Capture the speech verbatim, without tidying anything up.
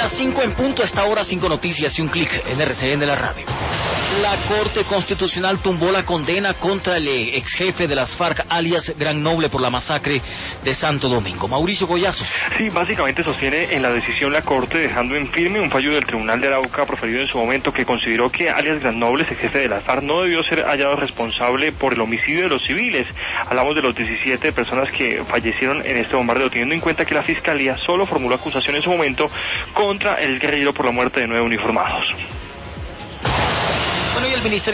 Las cinco en punto, a esta hora, cinco noticias y un clic en R C N de la radio. La Corte Constitucional tumbó la condena contra el ex jefe de las FARC, alias Gran Noble, por la masacre de Santo Domingo. Mauricio Goyazo. Sí, básicamente sostiene en la decisión la Corte, dejando en firme un fallo del Tribunal de Arauca proferido en su momento, que consideró que alias Gran Noble, ex jefe de las FARC, no debió ser hallado responsable por el homicidio de los civiles. Hablamos de los diecisiete personas que fallecieron en este bombardeo, teniendo en cuenta que la Fiscalía solo formuló acusación en su momento contra el guerrillero por la muerte de nueve uniformados. Bueno, y el Ministerio